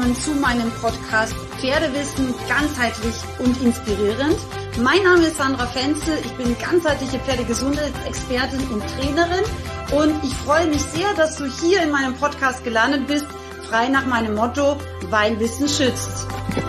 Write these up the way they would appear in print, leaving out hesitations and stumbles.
willkommen zu meinem Podcast Pferdewissen ganzheitlich und inspirierend. Mein Name ist Sandra Fenzel, ich bin ganzheitliche Pferdegesundheitsexpertin und Trainerin und ich freue mich sehr, dass du hier in meinem Podcast gelandet bist, frei nach meinem Motto, weil Wissen schützt.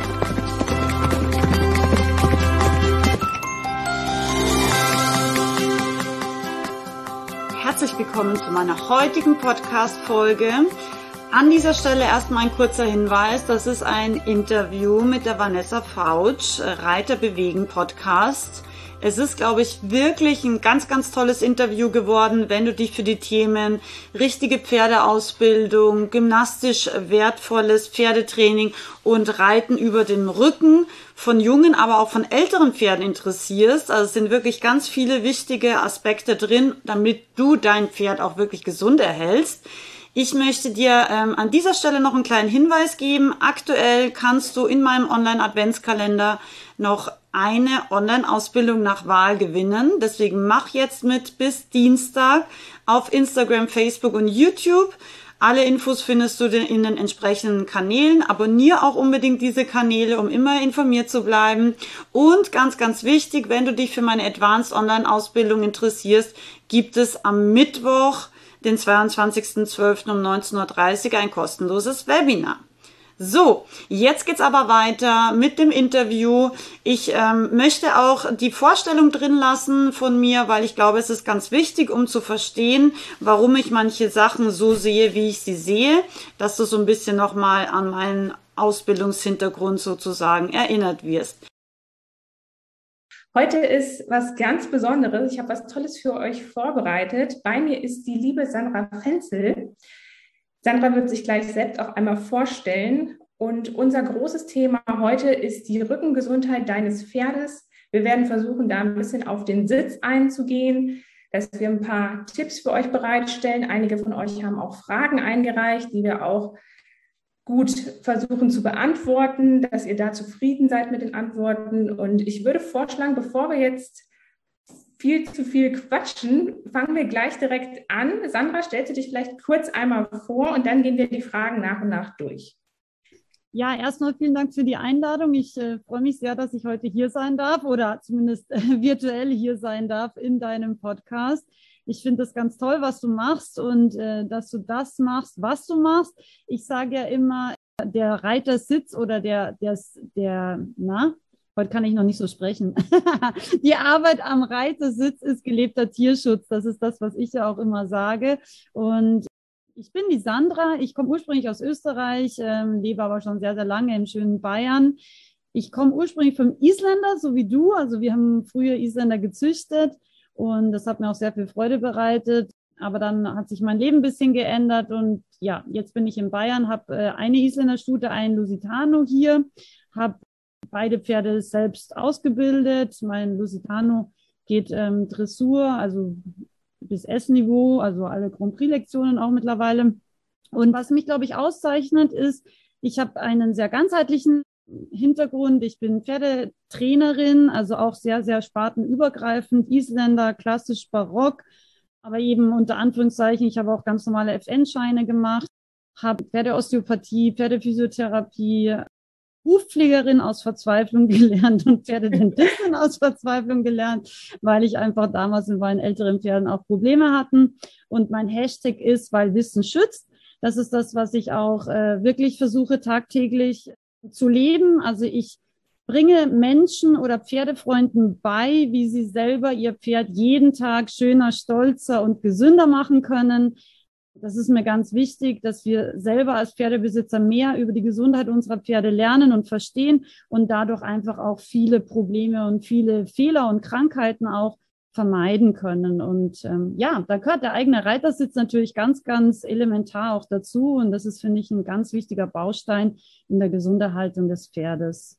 Herzlich willkommen zu meiner heutigen Podcast-Folge. An dieser Stelle erstmal ein kurzer Hinweis, das ist ein Interview mit der Vanessa Fautsch, Reiter bewegen Podcast. Es ist, glaube ich, wirklich ein ganz, ganz tolles Interview geworden, wenn du dich für die Themen richtige Pferdeausbildung, gymnastisch wertvolles Pferdetraining und Reiten über den Rücken von jungen, aber auch von älteren Pferden interessierst. Also es sind wirklich ganz viele wichtige Aspekte drin, damit du dein Pferd auch wirklich gesund erhältst. Ich möchte dir an dieser Stelle noch einen kleinen Hinweis geben. Aktuell kannst du in meinem Online-Adventskalender noch eine Online-Ausbildung nach Wahl gewinnen. Deswegen mach jetzt mit bis Dienstag auf Instagram, Facebook und YouTube. Alle Infos findest du in den entsprechenden Kanälen. Abonniere auch unbedingt diese Kanäle, um immer informiert zu bleiben. Und ganz, ganz wichtig, wenn du dich für meine Advanced Online-Ausbildung interessierst, gibt es am Mittwoch, den 22.12. um 19.30 Uhr ein kostenloses Webinar. So, jetzt geht's aber weiter mit dem Interview. Ich möchte auch die Vorstellung drin lassen von mir, weil ich glaube, es ist ganz wichtig, um zu verstehen, warum ich manche Sachen so sehe, wie ich sie sehe, dass du so ein bisschen nochmal an meinen Ausbildungshintergrund sozusagen erinnert wirst. Heute ist was ganz Besonderes. Ich habe was Tolles für euch vorbereitet. Bei mir ist die liebe Sandra Fenzel. Sandra wird sich gleich selbst auch einmal vorstellen. Und unser großes Thema heute ist die Rückengesundheit deines Pferdes. Wir werden versuchen, da ein bisschen auf den Sitz einzugehen, dass wir ein paar Tipps für euch bereitstellen. Einige von euch haben auch Fragen eingereicht, die wir auch gut versuchen zu beantworten, dass ihr da zufrieden seid mit den Antworten. Und ich würde vorschlagen, bevor wir jetzt viel zu viel quatschen, fangen wir gleich direkt an. Sandra, stellst du dich vielleicht kurz einmal vor und dann gehen wir die Fragen nach und nach durch. Ja, erstmal vielen Dank für die Einladung. Ich freue mich sehr, dass ich heute hier sein darf oder zumindest virtuell hier sein darf in deinem Podcast. Ich finde das ganz toll, was du machst und dass du das machst, was du machst. Ich sage ja immer, der Reitersitz oder heute kann ich noch nicht so sprechen. Die Arbeit am Reitersitz ist gelebter Tierschutz. Das ist das, was ich ja auch immer sage. Und ich bin die Sandra. Ich komme ursprünglich aus Österreich, lebe aber schon sehr, sehr lange im schönen Bayern. Ich komme ursprünglich vom Isländer, so wie du. Also wir haben früher Isländer gezüchtet. Und das hat mir auch sehr viel Freude bereitet. Aber dann hat sich mein Leben ein bisschen geändert. Und ja, jetzt bin ich in Bayern, habe eine Isländerstute, einen Lusitano hier, habe beide Pferde selbst ausgebildet. Mein Lusitano geht Dressur, also bis S-Niveau, also alle Grand Prix-Lektionen auch mittlerweile. Und was mich, glaube ich, auszeichnet, ist, ich habe einen sehr ganzheitlichen Hintergrund. Ich bin Pferdetrainerin, also auch sehr, sehr spartenübergreifend, Isländer, klassisch barock, aber eben unter Anführungszeichen, ich habe auch ganz normale FN-Scheine gemacht, habe Pferdeosteopathie, Pferdephysiotherapie, Hufpflegerin aus Verzweiflung gelernt und Pferdedentistin aus Verzweiflung gelernt, weil ich einfach damals mit meinen älteren Pferden auch Probleme hatten. Und mein Hashtag ist, weil Wissen schützt. Das ist das, was ich auch wirklich versuche tagtäglich zu leben. Also ich bringe Menschen oder Pferdefreunden bei, wie sie selber ihr Pferd jeden Tag schöner, stolzer und gesünder machen können. Das ist mir ganz wichtig, dass wir selber als Pferdebesitzer mehr über die Gesundheit unserer Pferde lernen und verstehen und dadurch einfach auch viele Probleme und viele Fehler und Krankheiten auch vermeiden können. Und ja, da gehört der eigene Reitersitz natürlich ganz, ganz elementar auch dazu. Und das ist, finde ich, ein ganz wichtiger Baustein in der Gesunderhaltung des Pferdes.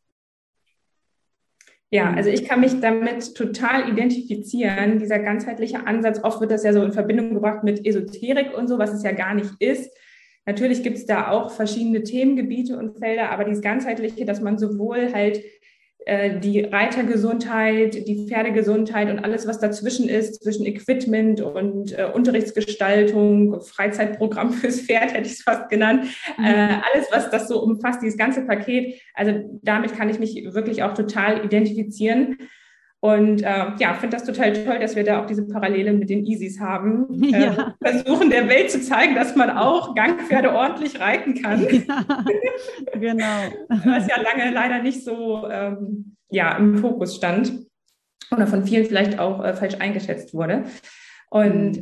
Ja, also ich kann mich damit total identifizieren, dieser ganzheitliche Ansatz. Oft wird das ja so in Verbindung gebracht mit Esoterik und so, was es ja gar nicht ist. Natürlich gibt es da auch verschiedene Themengebiete und Felder, aber dieses Ganzheitliche, dass man sowohl halt die Reitergesundheit, die Pferdegesundheit und alles, was dazwischen ist, zwischen Equipment und Unterrichtsgestaltung, Freizeitprogramm fürs Pferd, hätte ich es fast genannt. Alles, was das so umfasst, dieses ganze Paket. Also damit kann ich mich wirklich auch total identifizieren. Und finde das total toll, dass wir da auch diese Parallele mit den Easies haben. Versuchen der Welt zu zeigen, dass man auch Gangpferde ordentlich reiten kann. Ja, genau. Was ja lange leider nicht so im Fokus stand oder von vielen vielleicht auch falsch eingeschätzt wurde. Und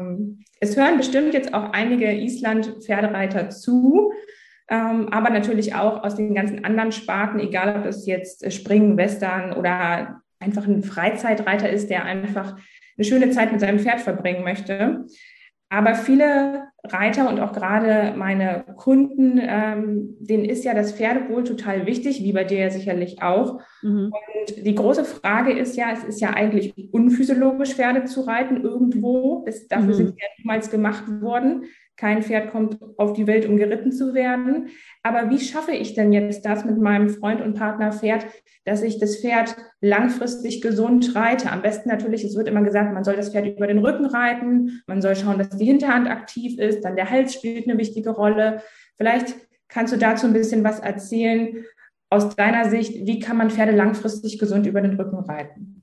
es hören bestimmt jetzt auch einige Island-Pferdereiter zu, aber natürlich auch aus den ganzen anderen Sparten, egal ob es jetzt Springen, Western oder einfach ein Freizeitreiter ist, der einfach eine schöne Zeit mit seinem Pferd verbringen möchte. Aber viele Reiter und auch gerade meine Kunden, denen ist ja das Pferdewohl total wichtig, wie bei dir ja sicherlich auch. Und die große Frage ist ja, es ist ja eigentlich unphysiologisch, Pferde zu reiten irgendwo. Dafür sind sie ja niemals gemacht worden. Kein Pferd kommt auf die Welt, um geritten zu werden. Aber wie schaffe ich denn jetzt das mit meinem Freund und Partner Pferd, dass ich das Pferd langfristig gesund reite? Am besten natürlich, es wird immer gesagt, man soll das Pferd über den Rücken reiten, man soll schauen, dass die Hinterhand aktiv ist, dann der Hals spielt eine wichtige Rolle. Vielleicht kannst du dazu ein bisschen was erzählen aus deiner Sicht, wie kann man Pferde langfristig gesund über den Rücken reiten?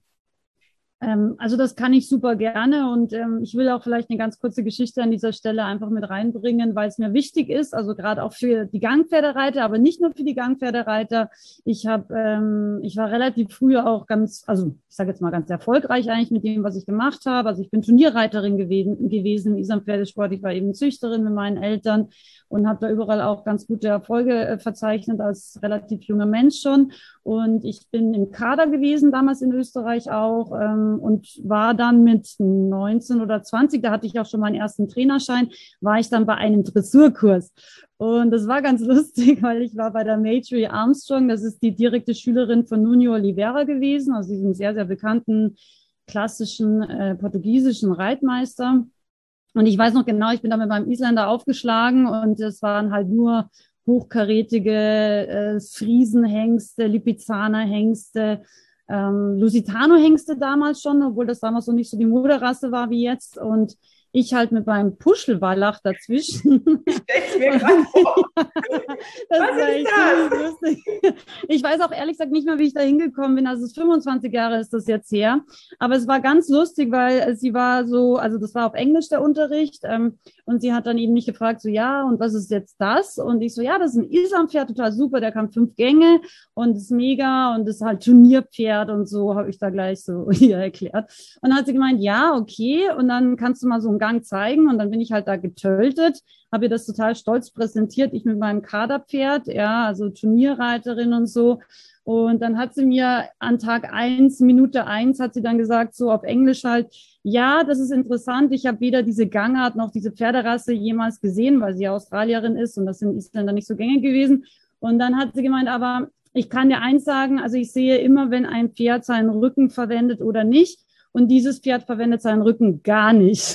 Also das kann ich super gerne und ich will auch vielleicht eine ganz kurze Geschichte an dieser Stelle einfach mit reinbringen, weil es mir wichtig ist, also gerade auch für die Gangpferdereiter, aber nicht nur für die Gangpferdereiter. Ich war relativ früh auch ich sage jetzt mal ganz erfolgreich eigentlich mit dem, was ich gemacht habe. Also ich bin Turnierreiterin gewesen im Island-Pferdesport. Ich war eben Züchterin mit meinen Eltern und habe da überall auch ganz gute Erfolge verzeichnet als relativ junger Mensch schon. Und ich bin im Kader gewesen, damals in Österreich auch, und war dann mit 19 oder 20, da hatte ich auch schon meinen ersten Trainerschein, war ich dann bei einem Dressurkurs. Und das war ganz lustig, weil ich war bei der Matri Armstrong, das ist die direkte Schülerin von Nuno Oliveira gewesen, also diesem sehr, sehr bekannten klassischen portugiesischen Reitmeister. Und ich weiß noch genau, ich bin da mit meinem Isländer aufgeschlagen und es waren halt nur hochkarätige Friesenhengste, Lipizzaner-Hengste, Lusitano-Hengste damals schon, obwohl das damals so nicht so die Moderasse war wie jetzt. Und ich halt mit meinem Puschelwallach dazwischen. Stell's mir gerade vor. Das war echt ziemlich lustig. Ich weiß auch ehrlich gesagt nicht mehr, wie ich da hingekommen bin. Also 25 Jahre ist das jetzt her. Aber es war ganz lustig, weil sie war so, also das war auf Englisch der Unterricht. Und sie hat dann eben mich gefragt, so ja, und was ist jetzt das? Und ich so, ja, das ist ein Islandpferd, total super. Der kann 5 Gänge und ist mega und ist halt Turnierpferd und so, habe ich da gleich so ihr erklärt. Und dann hat sie gemeint, ja, okay. Und dann kannst du mal so einen Gang zeigen und dann bin ich halt da getöltet, habe ihr das total stolz präsentiert, ich mit meinem Kaderpferd, ja, also Turnierreiterin und so. Und dann hat sie mir an Tag 1, Minute 1, hat sie dann gesagt, so auf Englisch halt, ja, das ist interessant, ich habe weder diese Gangart noch diese Pferderasse jemals gesehen, weil sie ja Australierin ist und das sind Isländer nicht so gängig gewesen. Und dann hat sie gemeint, aber ich kann dir eins sagen, also ich sehe immer, wenn ein Pferd seinen Rücken verwendet oder nicht. Und dieses Pferd verwendet seinen Rücken gar nicht.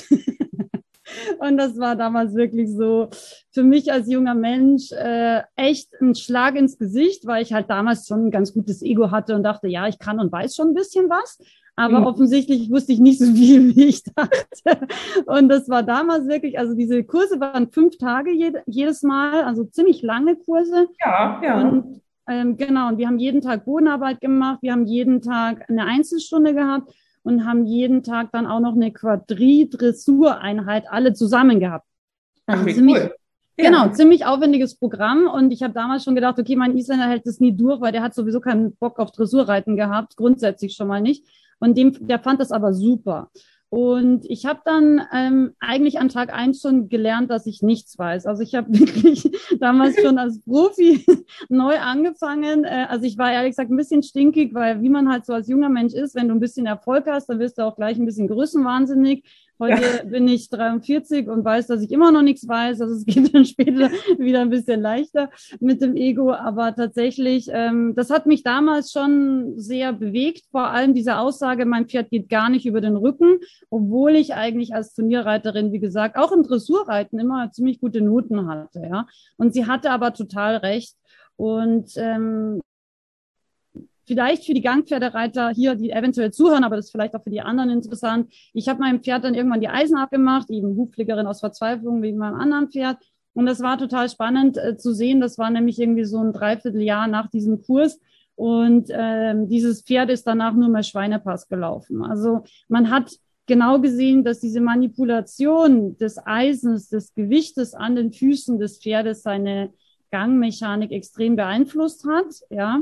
Und das war damals wirklich so für mich als junger Mensch echt ein Schlag ins Gesicht, weil ich halt damals schon ein ganz gutes Ego hatte und dachte, ja, ich kann und weiß schon ein bisschen was. Aber offensichtlich wusste ich nicht so viel, wie ich dachte. Und das war damals wirklich, also diese Kurse waren 5 Tage jedes Mal, also ziemlich lange Kurse. Ja, ja. Und genau, und wir haben jeden Tag Bodenarbeit gemacht, wir haben jeden Tag eine Einzelstunde gehabt und haben jeden Tag dann auch noch eine Quadri-Dressureinheit alle zusammen gehabt. Also ach, wie ziemlich, cool. Genau, ziemlich aufwendiges Programm und ich habe damals schon gedacht, okay, mein Isländer hält das nie durch, weil der hat sowieso keinen Bock auf Dressurreiten gehabt, grundsätzlich schon mal nicht. Und der fand das aber super. Und ich habe dann eigentlich an Tag 1 schon gelernt, dass ich nichts weiß. Also ich habe wirklich damals schon als Profi neu angefangen. Also ich war ehrlich gesagt ein bisschen stinkig, weil wie man halt so als junger Mensch ist, wenn du ein bisschen Erfolg hast, dann wirst du auch gleich ein bisschen größenwahnsinnig. Heute bin ich 43 und weiß, dass ich immer noch nichts weiß. Also es geht dann später wieder ein bisschen leichter mit dem Ego. Aber tatsächlich, das hat mich damals schon sehr bewegt. Vor allem diese Aussage, mein Pferd geht gar nicht über den Rücken, obwohl ich eigentlich als Turnierreiterin, wie gesagt, auch im Dressurreiten immer ziemlich gute Noten hatte. Ja. Und sie hatte aber total recht. Und vielleicht für die Gangpferdereiter hier, die eventuell zuhören, aber das ist vielleicht auch für die anderen interessant. Ich habe meinem Pferd dann irgendwann die Eisen abgemacht, eben Hufpflegerin aus Verzweiflung wegen meinem anderen Pferd. Und das war total spannend zu sehen. Das war nämlich irgendwie so ein Dreivierteljahr nach diesem Kurs. Und dieses Pferd ist danach nur mehr Schweinepass gelaufen. Also man hat genau gesehen, dass diese Manipulation des Eisens, des Gewichtes an den Füßen des Pferdes seine Gangmechanik extrem beeinflusst hat, ja.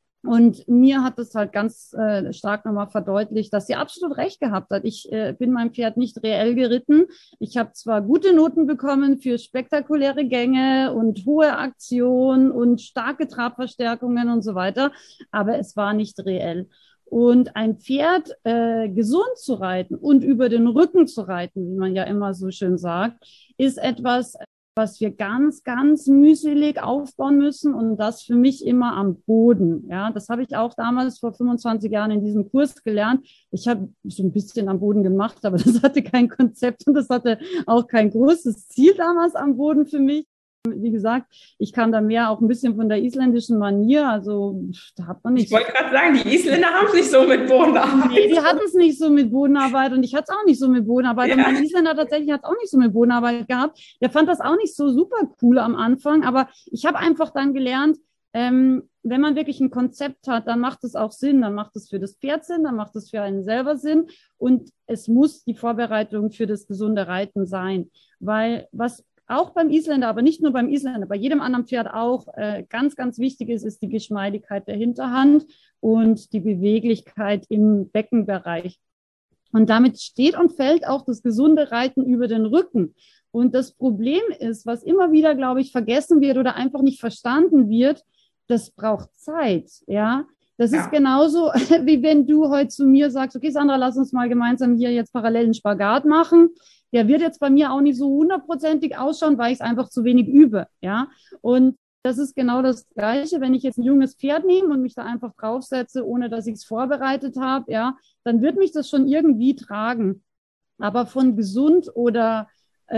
Und mir hat das halt ganz stark nochmal verdeutlicht, dass sie absolut recht gehabt hat. Ich bin mein Pferd nicht reell geritten. Ich habe zwar gute Noten bekommen für spektakuläre Gänge und hohe Aktion und starke Trabverstärkungen und so weiter, aber es war nicht reell. Und ein Pferd gesund zu reiten und über den Rücken zu reiten, wie man ja immer so schön sagt, ist etwas, was wir ganz, ganz mühselig aufbauen müssen und das für mich immer am Boden. Ja, das habe ich auch damals vor 25 Jahren in diesem Kurs gelernt. Ich habe so ein bisschen am Boden gemacht, aber das hatte kein Konzept und das hatte auch kein großes Ziel damals am Boden für mich. Wie gesagt, ich kam da mehr auch ein bisschen von der isländischen Manier, also da hat man nicht. Ich wollte gerade sagen, die Isländer haben es nicht so mit Bodenarbeit. Nee, die hatten es nicht so mit Bodenarbeit und ich hatte es auch nicht so mit Bodenarbeit. Ja. Und mein Isländer tatsächlich hat es auch nicht so mit Bodenarbeit gehabt. Der fand das auch nicht so super cool am Anfang, aber ich habe einfach dann gelernt, wenn man wirklich ein Konzept hat, dann macht es auch Sinn, dann macht es für das Pferd Sinn, dann macht es für einen selber Sinn und es muss die Vorbereitung für das gesunde Reiten sein, weil was auch beim Isländer, aber nicht nur beim Isländer, bei jedem anderen Pferd auch ganz, ganz wichtig ist die Geschmeidigkeit der Hinterhand und die Beweglichkeit im Beckenbereich. Und damit steht und fällt auch das gesunde Reiten über den Rücken. Und das Problem ist, was immer wieder, glaube ich, vergessen wird oder einfach nicht verstanden wird, das braucht Zeit, ja. Das ist genauso, wie wenn du heute zu mir sagst, okay, Sandra, lass uns mal gemeinsam hier jetzt parallel einen Spagat machen. Der wird jetzt bei mir auch nicht so 100%ig ausschauen, weil ich es einfach zu wenig übe, ja. Und das ist genau das Gleiche, wenn ich jetzt ein junges Pferd nehme und mich da einfach draufsetze, ohne dass ich es vorbereitet habe, ja, dann wird mich das schon irgendwie tragen. Aber von gesund oder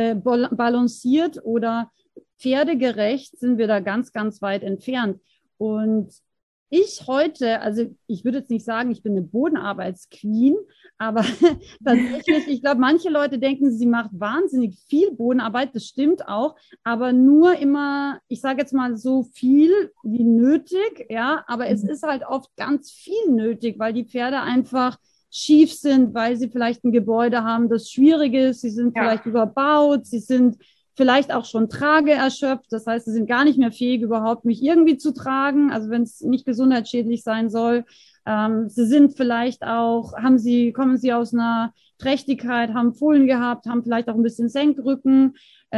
balanciert oder pferdegerecht sind wir da ganz, ganz weit entfernt. Und ich heute, also ich würde jetzt nicht sagen, ich bin eine Bodenarbeitsqueen, aber tatsächlich, ich glaube, manche Leute denken, sie macht wahnsinnig viel Bodenarbeit, das stimmt auch, aber nur immer, ich sage jetzt mal so viel wie nötig, ja, aber es ist halt oft ganz viel nötig, weil die Pferde einfach schief sind, weil sie vielleicht ein Gebäude haben, das schwierig ist, sie sind vielleicht überbaut, sie sind vielleicht auch schon trageerschöpft, das heißt, sie sind gar nicht mehr fähig, überhaupt mich irgendwie zu tragen, also wenn es nicht gesundheitsschädlich sein soll. Sie sind vielleicht auch, kommen sie aus einer Trächtigkeit, haben Fohlen gehabt, haben vielleicht auch ein bisschen Senkrücken.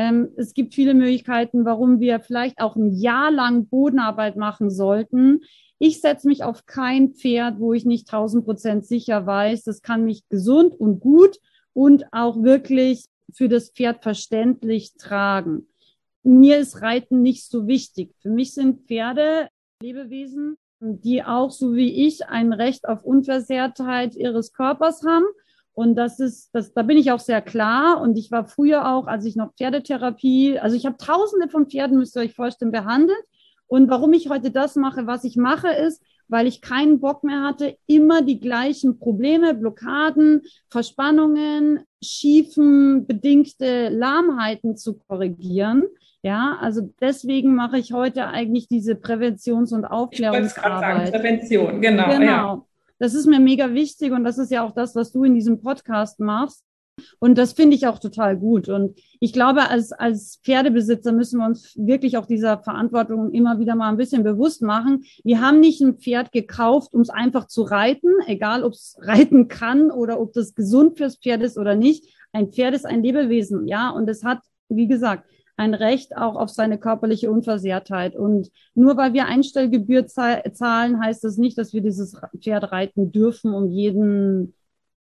Es gibt viele Möglichkeiten, warum wir vielleicht auch ein Jahr lang Bodenarbeit machen sollten. Ich setze mich auf kein Pferd, wo ich nicht 1000% sicher weiß, das kann mich gesund und gut und auch wirklich für das Pferd verständlich tragen. Mir ist Reiten nicht so wichtig. Für mich sind Pferde Lebewesen, die auch, so wie ich, ein Recht auf Unversehrtheit ihres Körpers haben. Und da bin ich auch sehr klar. Und ich war früher auch, als ich noch Pferdetherapie, also ich habe Tausende von Pferden, müsst ihr euch vorstellen, behandelt. Und warum ich heute das mache, was ich mache, ist, weil ich keinen Bock mehr hatte, immer die gleichen Probleme, Blockaden, Verspannungen, schiefen, bedingte Lahmheiten zu korrigieren. Ja, also deswegen mache ich heute eigentlich diese Präventions- und Aufklärungsarbeit. Ich wollte gerade sagen, Prävention, genau. Ja. Das ist mir mega wichtig und das ist ja auch das, was du in diesem Podcast machst. Und das finde ich auch total gut. Und ich glaube, als Pferdebesitzer müssen wir uns wirklich auch dieser Verantwortung immer wieder mal ein bisschen bewusst machen. Wir haben nicht ein Pferd gekauft, um es einfach zu reiten, egal ob es reiten kann oder ob das gesund fürs Pferd ist oder nicht. Ein Pferd ist ein Lebewesen, ja, und es hat, wie gesagt, ein Recht auch auf seine körperliche Unversehrtheit. Und nur weil wir Einstellgebühr zahlen, heißt das nicht, dass wir dieses Pferd reiten dürfen, um jeden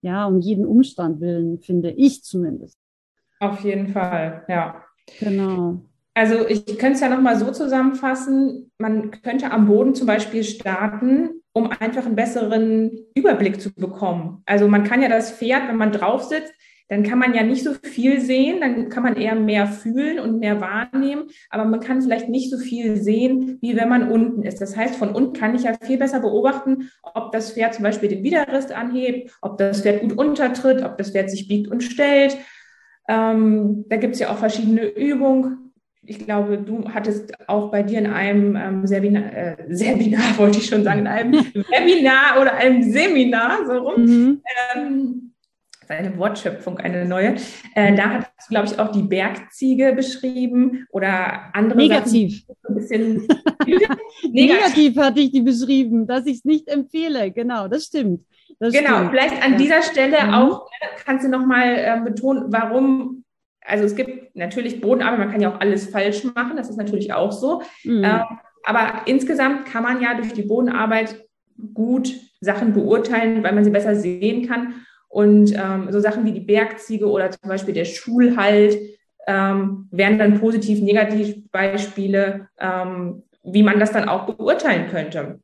Umstand willen, finde ich zumindest. Auf jeden Fall, ja. Genau. Also ich könnte es ja nochmal so zusammenfassen, man könnte am Boden zum Beispiel starten, um einfach einen besseren Überblick zu bekommen. Also man kann ja das Pferd, wenn man drauf sitzt, dann kann man ja nicht so viel sehen, dann kann man eher mehr fühlen und mehr wahrnehmen, aber man kann vielleicht nicht so viel sehen, wie wenn man unten ist. Das heißt, von unten kann ich ja viel besser beobachten, ob das Pferd zum Beispiel den Widerrist anhebt, ob das Pferd gut untertritt, ob das Pferd sich biegt und stellt. Da gibt es ja auch verschiedene Übungen. Ich glaube, du hattest auch bei dir in einem Seminar, wollte ich schon sagen, in einem Webinar oder einem Seminar, so rum, eine Wortschöpfung, eine neue. Da hat du, glaube ich, auch die Bergziege beschrieben oder andere Negativ. Sachen, ein bisschen Negativ hatte ich die beschrieben, dass ich es nicht empfehle. Genau, das stimmt. Genau, vielleicht an dieser Stelle auch, kannst du nochmal betonen, warum, also es gibt natürlich Bodenarbeit, man kann ja auch alles falsch machen, das ist natürlich auch so. Aber insgesamt kann man ja durch die Bodenarbeit gut Sachen beurteilen, weil man sie besser sehen kann. Und so Sachen wie die Bergziege oder zum Beispiel der Schulhalt wären dann positiv-negativ Beispiele, wie man das dann auch beurteilen könnte.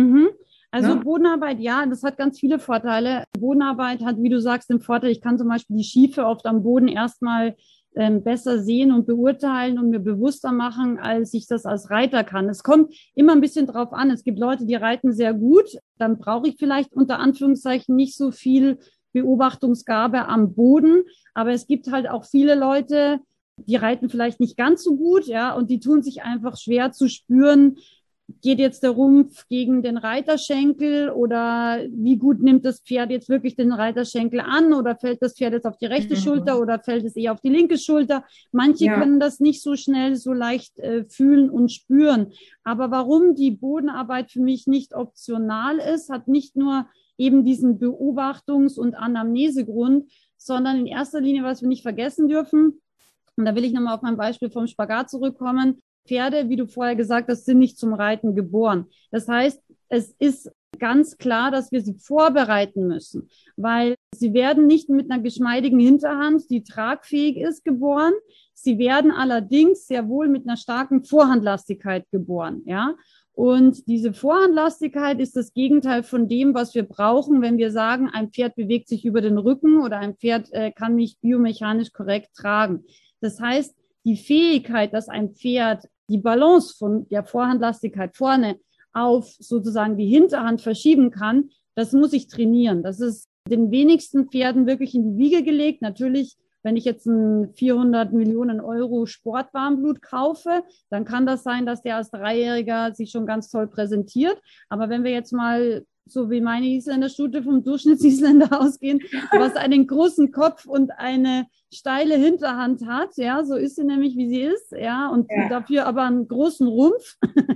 Also Bodenarbeit, ja, das hat ganz viele Vorteile. Bodenarbeit hat, wie du sagst, den Vorteil, ich kann zum Beispiel die Schiefe oft am Boden erstmal besser sehen und beurteilen und mir bewusster machen, als ich das als Reiter kann. Es kommt immer ein bisschen drauf an. Es gibt Leute, die reiten sehr gut. Dann brauche ich vielleicht unter Anführungszeichen nicht so viel Beobachtungsgabe am Boden. Aber es gibt halt auch viele Leute, die reiten vielleicht nicht ganz so gut, ja, und die tun sich einfach schwer zu spüren, geht jetzt der Rumpf gegen den Reiterschenkel oder wie gut nimmt das Pferd jetzt wirklich den Reiterschenkel an oder fällt das Pferd jetzt auf die rechte Schulter oder fällt es eher auf die linke Schulter. Manche können das nicht so schnell, so leicht fühlen und spüren. Aber warum die Bodenarbeit für mich nicht optional ist, hat nicht nur eben diesen Beobachtungs- und Anamnesegrund, sondern in erster Linie, was wir nicht vergessen dürfen, und da will ich nochmal auf mein Beispiel vom Spagat zurückkommen, Pferde, wie du vorher gesagt hast, sind nicht zum Reiten geboren. Das heißt, es ist ganz klar, dass wir sie vorbereiten müssen, weil sie werden nicht mit einer geschmeidigen Hinterhand, die tragfähig ist, geboren. Sie werden allerdings sehr wohl mit einer starken Vorhandlastigkeit geboren, ja. Und diese Vorhandlastigkeit ist das Gegenteil von dem, was wir brauchen, wenn wir sagen, ein Pferd bewegt sich über den Rücken oder ein Pferd kann mich biomechanisch korrekt tragen. Das heißt, die Fähigkeit, dass ein Pferd die Balance von der Vorhandlastigkeit vorne auf sozusagen die Hinterhand verschieben kann, das muss ich trainieren. Das ist den wenigsten Pferden wirklich in die Wiege gelegt. Natürlich, wenn ich jetzt einen 400 Millionen Euro Sportwarmblut kaufe, dann kann das sein, dass der als Dreijähriger sich schon ganz toll präsentiert. Aber wenn wir jetzt mal so wie meine Isländerstute vom Durchschnitts-Isländer ausgehen, was einen großen Kopf und eine steile Hinterhand hat, ja, so ist sie nämlich, wie sie ist, ja, und dafür aber einen großen Rumpf,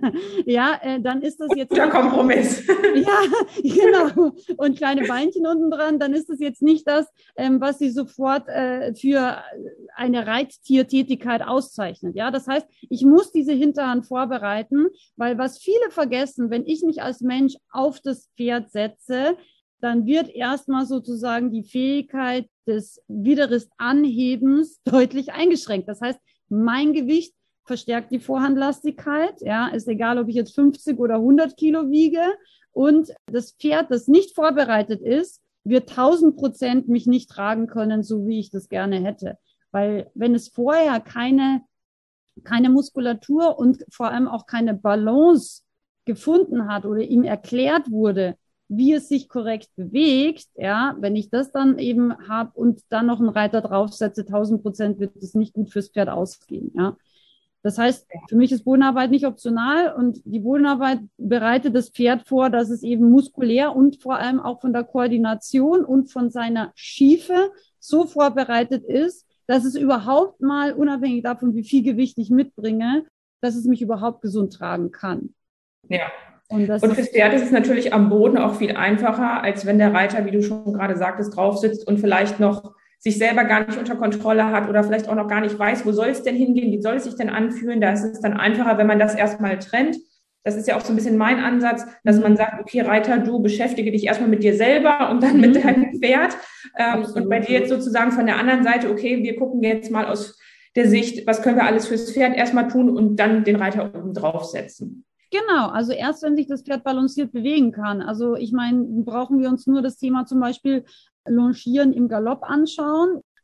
ja, dann ist das jetzt... Guter Kompromiss. Ja, genau, und kleine Beinchen unten dran, dann ist das jetzt nicht das, was sie sofort für eine Reittiertätigkeit auszeichnet, ja, das heißt, ich muss diese Hinterhand vorbereiten, weil was viele vergessen, wenn ich mich als Mensch auf das Pferd setze, dann wird erstmal sozusagen die Fähigkeit des Widerristanhebens deutlich eingeschränkt. Das heißt, mein Gewicht verstärkt die Vorhandlastigkeit. Ja, ist egal, ob ich jetzt 50 oder 100 Kilo wiege. Und das Pferd, das nicht vorbereitet ist, wird 1000% mich nicht tragen können, so wie ich das gerne hätte. Weil wenn es vorher keine Muskulatur und vor allem auch keine Balance gefunden hat oder ihm erklärt wurde, wie es sich korrekt bewegt, ja, wenn ich das dann eben habe und dann noch einen Reiter draufsetze, 1000% wird es nicht gut fürs Pferd ausgehen, ja. Das heißt, für mich ist Bodenarbeit nicht optional und die Bodenarbeit bereitet das Pferd vor, dass es eben muskulär und vor allem auch von der Koordination und von seiner Schiefe so vorbereitet ist, dass es überhaupt mal, unabhängig davon, wie viel Gewicht ich mitbringe, dass es mich überhaupt gesund tragen kann. Ja. Und fürs Pferd ist es natürlich am Boden auch viel einfacher, als wenn der Reiter, wie du schon gerade sagtest, drauf sitzt und vielleicht noch sich selber gar nicht unter Kontrolle hat oder vielleicht auch noch gar nicht weiß, wo soll es denn hingehen, wie soll es sich denn anfühlen. Da ist es dann einfacher, wenn man das erstmal trennt. Das ist ja auch so ein bisschen mein Ansatz, dass man sagt, okay, Reiter, du beschäftige dich erstmal mit dir selber und dann mit deinem Pferd. Und bei dir jetzt sozusagen von der anderen Seite, okay, wir gucken jetzt mal aus der Sicht, was können wir alles fürs Pferd erstmal tun und dann den Reiter oben draufsetzen. Genau, also erst wenn sich das Pferd balanciert bewegen kann. Also ich meine, brauchen wir uns nur das Thema zum Beispiel Longieren im Galopp anschauen.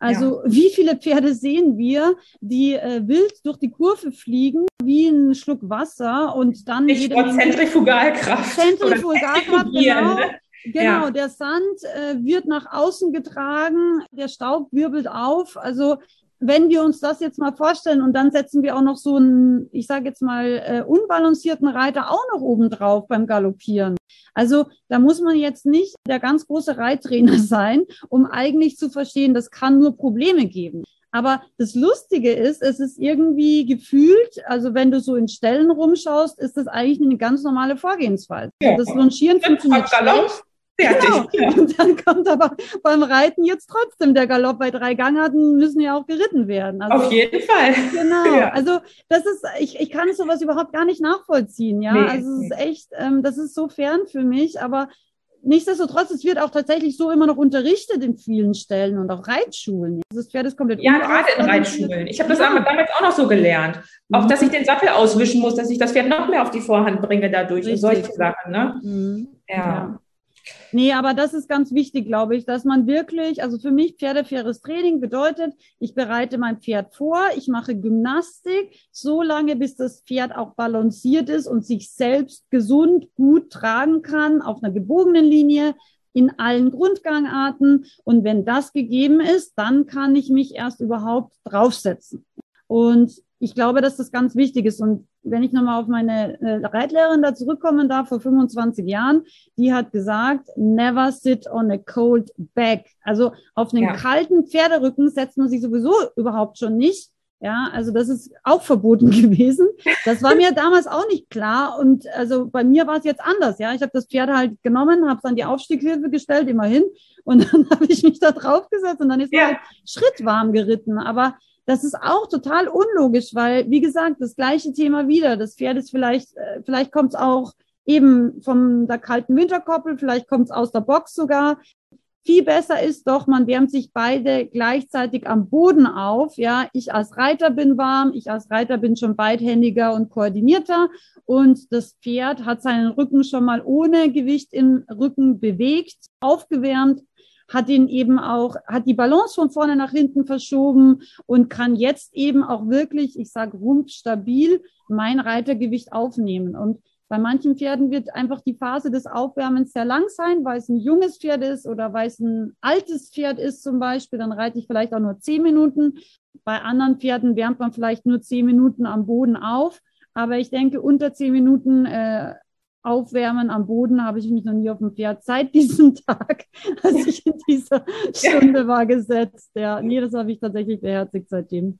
Also wie viele Pferde sehen wir, die wild durch die Kurve fliegen, wie ein Schluck Wasser und dann Zentrifugalkraft. Zentrifugalkraft, genau. Ne? Genau, der Sand wird nach außen getragen, der Staub wirbelt auf. Also wenn wir uns das jetzt mal vorstellen und dann setzen wir auch noch so einen, ich sage jetzt mal, unbalancierten Reiter auch noch oben drauf beim Galoppieren. Also da muss man jetzt nicht der ganz große Reittrainer sein, um eigentlich zu verstehen, das kann nur Probleme geben. Aber das Lustige ist, es ist irgendwie gefühlt, also wenn du so in Ställen rumschaust, ist das eigentlich eine ganz normale Vorgehensweise. Ja. Also das Longieren funktioniert schlecht. Genau. Und dann kommt aber beim Reiten jetzt trotzdem der Galopp. Bei 3 Gangarten müssen ja auch geritten werden. Also, auf jeden Fall. Genau. Ja. Also das ist, ich kann sowas überhaupt gar nicht nachvollziehen. Ja, also es ist echt, das ist so fern für mich. Aber nichtsdestotrotz, es wird auch tatsächlich so immer noch unterrichtet in vielen Stellen und auch Reitschulen. Das Pferd ist komplett gerade in Reitschulen. Ich habe das damals auch noch so gelernt. Auch, dass ich den Sattel auswischen muss, dass ich das Pferd noch mehr auf die Vorhand bringe dadurch. Richtig. Und solche Sachen. Ne? Ja. Nee, aber das ist ganz wichtig, glaube ich, dass man wirklich, also für mich pferdefaires Training bedeutet, ich bereite mein Pferd vor, ich mache Gymnastik, so lange, bis das Pferd auch balanciert ist und sich selbst gesund, gut tragen kann, auf einer gebogenen Linie, in allen Grundgangarten. Und wenn das gegeben ist, dann kann ich mich erst überhaupt draufsetzen. Und ich glaube, dass das ganz wichtig ist. Und wenn ich nochmal auf meine Reitlehrerin da zurückkommen darf, vor 25 Jahren, die hat gesagt, never sit on a cold back. Also auf einen kalten Pferderücken setzt man sich sowieso überhaupt schon nicht. Ja, also das ist auch verboten gewesen. Das war mir damals auch nicht klar. Und also bei mir war es jetzt anders. Ja, ich habe das Pferd halt genommen, habe es an die Aufstieghilfe gestellt, immerhin. Und dann habe ich mich da drauf gesetzt und dann ist man halt schrittwarm geritten. Aber das ist auch total unlogisch, weil, wie gesagt, das gleiche Thema wieder. Das Pferd ist vielleicht kommt es auch eben von der kalten Winterkoppel, vielleicht kommt es aus der Box sogar. Viel besser ist doch, man wärmt sich beide gleichzeitig am Boden auf. Ja, ich als Reiter bin warm, ich als Reiter bin schon beidhändiger und koordinierter und das Pferd hat seinen Rücken schon mal ohne Gewicht im Rücken bewegt, aufgewärmt, hat die Balance von vorne nach hinten verschoben und kann jetzt eben auch wirklich, ich sage rumpfstabil, mein Reitergewicht aufnehmen. Und bei manchen Pferden wird einfach die Phase des Aufwärmens sehr lang sein, weil es ein junges Pferd ist oder weil es ein altes Pferd ist zum Beispiel, dann reite ich vielleicht auch nur 10 Minuten. Bei anderen Pferden wärmt man vielleicht nur 10 Minuten am Boden auf. Aber ich denke, unter 10 Minuten Aufwärmen am Boden habe ich mich noch nie auf dem Pferd seit diesem Tag, als ich in dieser Stunde war, gesetzt. Ja, nee, das habe ich tatsächlich beherzigt seitdem.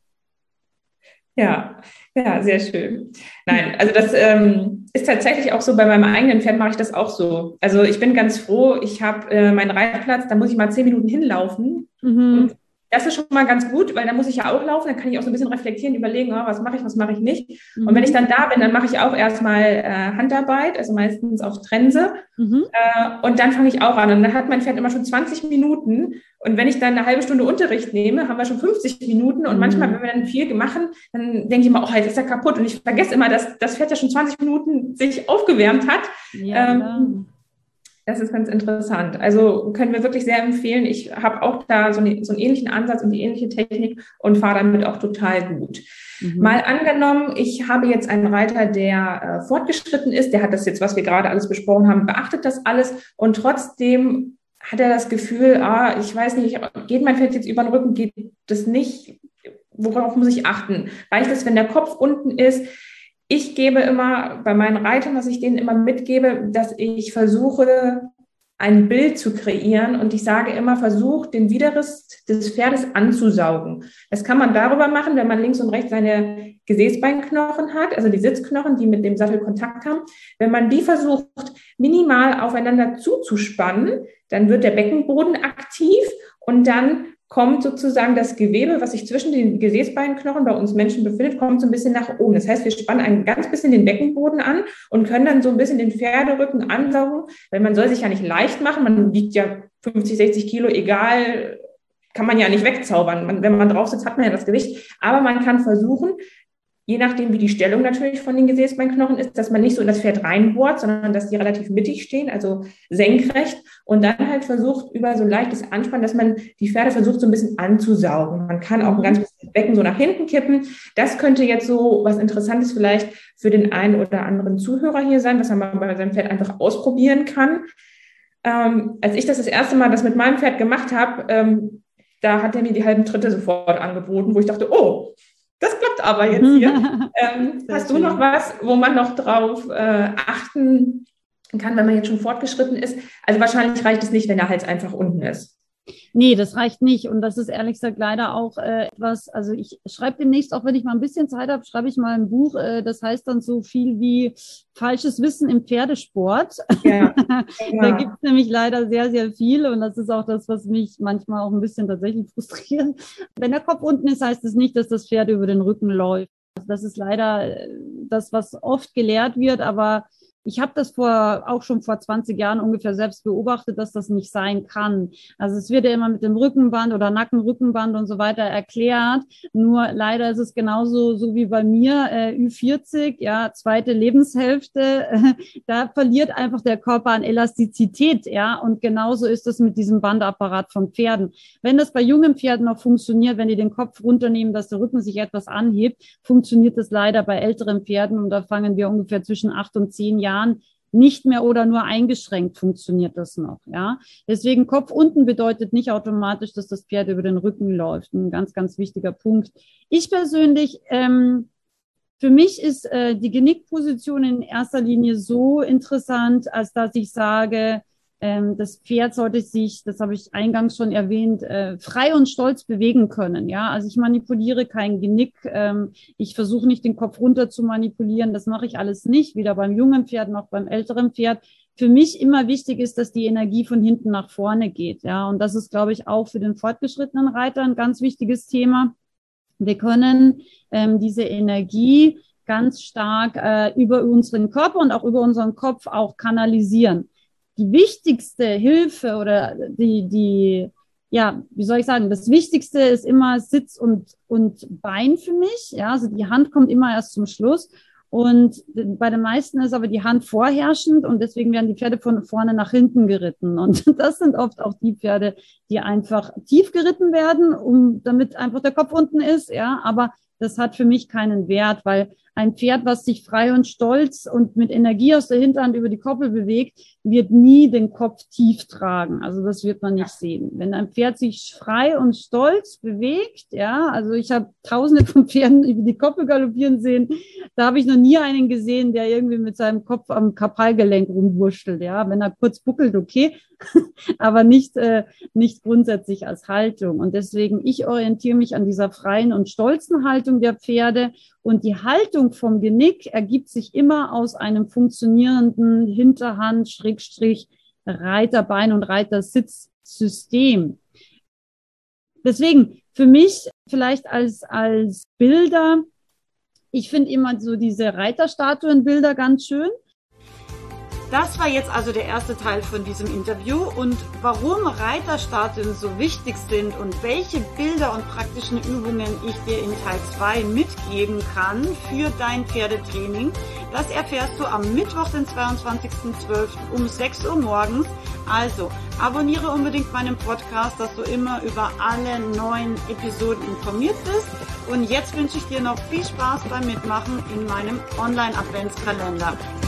Ja, sehr schön. Nein, also das ist tatsächlich auch so, bei meinem eigenen Pferd mache ich das auch so. Also ich bin ganz froh, ich habe meinen Reitplatz, da muss ich mal 10 Minuten hinlaufen. Und das ist schon mal ganz gut, weil da muss ich ja auch laufen, dann kann ich auch so ein bisschen reflektieren, überlegen, was mache ich nicht. Und wenn ich dann da bin, dann mache ich auch erstmal Handarbeit, also meistens auf Trense. Und dann fange ich auch an. Und dann hat mein Pferd immer schon 20 Minuten. Und wenn ich dann eine halbe Stunde Unterricht nehme, haben wir schon 50 Minuten. Und manchmal, wenn wir dann viel machen, dann denke ich immer, jetzt ist er kaputt. Und ich vergesse immer, dass das Pferd ja schon 20 Minuten sich aufgewärmt hat. Ja, das ist ganz interessant. Also können wir wirklich sehr empfehlen. Ich habe auch da so einen ähnlichen Ansatz und die ähnliche Technik und fahre damit auch total gut. Mal angenommen, ich habe jetzt einen Reiter, der fortgeschritten ist, der hat das jetzt, was wir gerade alles besprochen haben, beachtet das alles und trotzdem hat er das Gefühl, ich weiß nicht, geht mein Pferd jetzt über den Rücken, geht das nicht? Worauf muss ich achten? Reicht es, wenn der Kopf unten ist? Ich gebe immer bei meinen Reitern, was ich denen immer mitgebe, dass ich versuche, ein Bild zu kreieren und ich sage immer, versuch den Widerriss des Pferdes anzusaugen. Das kann man darüber machen, wenn man links und rechts seine Gesäßbeinknochen hat, also die Sitzknochen, die mit dem Sattel Kontakt haben. Wenn man die versucht, minimal aufeinander zuzuspannen, dann wird der Beckenboden aktiv und dann kommt sozusagen das Gewebe, was sich zwischen den Gesäßbeinknochen bei uns Menschen befindet, kommt so ein bisschen nach oben. Das heißt, wir spannen ein ganz bisschen den Beckenboden an und können dann so ein bisschen den Pferderücken ansaugen, weil man soll sich ja nicht leicht machen, man wiegt ja 50, 60 Kilo, egal, kann man ja nicht wegzaubern. Wenn man drauf sitzt, hat man ja das Gewicht, aber man kann versuchen, je nachdem, wie die Stellung natürlich von den Gesäßbeinknochen ist, dass man nicht so in das Pferd reinbohrt, sondern dass die relativ mittig stehen, also senkrecht und dann halt versucht, über so ein leichtes Anspannen, dass man die Pferde versucht, so ein bisschen anzusaugen. Man kann auch ein ganz bisschen das Becken so nach hinten kippen. Das könnte jetzt so was Interessantes vielleicht für den einen oder anderen Zuhörer hier sein, was man bei seinem Pferd einfach ausprobieren kann. Als ich das erste Mal das mit meinem Pferd gemacht habe, da hat er mir die halben Tritte sofort angeboten, wo ich dachte, oh, das klappt aber jetzt hier. Hast du noch was, wo man noch drauf achten kann, wenn man jetzt schon fortgeschritten ist? Also wahrscheinlich reicht es nicht, wenn der Hals einfach unten ist. Nee, das reicht nicht. Und das ist ehrlich gesagt leider auch etwas, also ich schreibe demnächst, auch wenn ich mal ein bisschen Zeit habe, schreibe ich mal ein Buch, das heißt dann so viel wie falsches Wissen im Pferdesport. Ja. Da gibt es nämlich leider sehr, sehr viel und das ist auch das, was mich manchmal auch ein bisschen tatsächlich frustriert. Wenn der Kopf unten ist, heißt es nicht, dass das Pferd über den Rücken läuft. Das ist leider das, was oft gelehrt wird, aber ich habe das auch schon vor 20 Jahren ungefähr selbst beobachtet, dass das nicht sein kann. Also es wird ja immer mit dem Rückenband oder Nackenrückenband und so weiter erklärt. Nur leider ist es genauso so wie bei mir, Ü40, ja, zweite Lebenshälfte. Da verliert einfach der Körper an Elastizität, ja. Und genauso ist es mit diesem Bandapparat von Pferden. Wenn das bei jungen Pferden noch funktioniert, wenn die den Kopf runternehmen, dass der Rücken sich etwas anhebt, funktioniert das leider bei älteren Pferden. Und da fangen wir ungefähr zwischen 8 und 10 Jahren nicht mehr oder nur eingeschränkt funktioniert das noch, ja. Deswegen Kopf unten bedeutet nicht automatisch, dass das Pferd über den Rücken läuft. Ein ganz, ganz wichtiger Punkt. Ich persönlich, für mich ist die Genickposition in erster Linie so interessant, als dass ich sage, das Pferd sollte sich, das habe ich eingangs schon erwähnt, frei und stolz bewegen können. Ja, also ich manipuliere kein Genick. Ich versuche nicht den Kopf runter zu manipulieren. Das mache ich alles nicht. Weder beim jungen Pferd noch beim älteren Pferd. Für mich immer wichtig ist, dass die Energie von hinten nach vorne geht. Ja, und das ist, glaube ich, auch für den fortgeschrittenen Reiter ein ganz wichtiges Thema. Wir können diese Energie ganz stark über unseren Körper und auch über unseren Kopf auch kanalisieren. Die wichtigste Hilfe oder ja, wie soll ich sagen, das Wichtigste ist immer Sitz und Bein für mich. Ja, also die Hand kommt immer erst zum Schluss. Und bei den meisten ist aber die Hand vorherrschend und deswegen werden die Pferde von vorne nach hinten geritten. Und das sind oft auch die Pferde, die einfach tief geritten werden, damit einfach der Kopf unten ist. Ja, aber das hat für mich keinen Wert, weil ein Pferd, was sich frei und stolz und mit Energie aus der Hinterhand über die Koppel bewegt, wird nie den Kopf tief tragen. Also das wird man nicht sehen. Wenn ein Pferd sich frei und stolz bewegt, ja, also ich habe Tausende von Pferden über die Koppel galoppieren sehen, da habe ich noch nie einen gesehen, der irgendwie mit seinem Kopf am Kapalgelenk rumwurschtelt. Ja, wenn er kurz buckelt, okay, aber nicht grundsätzlich als Haltung. Und deswegen, ich orientiere mich an dieser freien und stolzen Haltung der Pferde. Und die Haltung vom Genick ergibt sich immer aus einem funktionierenden Hinterhand, Reiterbein und Reitersitzsystem. Deswegen für mich vielleicht als Bilder, ich finde immer so diese Reiterstatuenbilder ganz schön. Das war jetzt also der erste Teil von diesem Interview und warum Reiterstatuen so wichtig sind und welche Bilder und praktischen Übungen ich dir in Teil 2 mitgeben kann für dein Pferdetraining, das erfährst du am Mittwoch, den 22.12. um 6 Uhr morgens. Also abonniere unbedingt meinen Podcast, dass du immer über alle neuen Episoden informiert bist. Und jetzt wünsche ich dir noch viel Spaß beim Mitmachen in meinem Online-Adventskalender.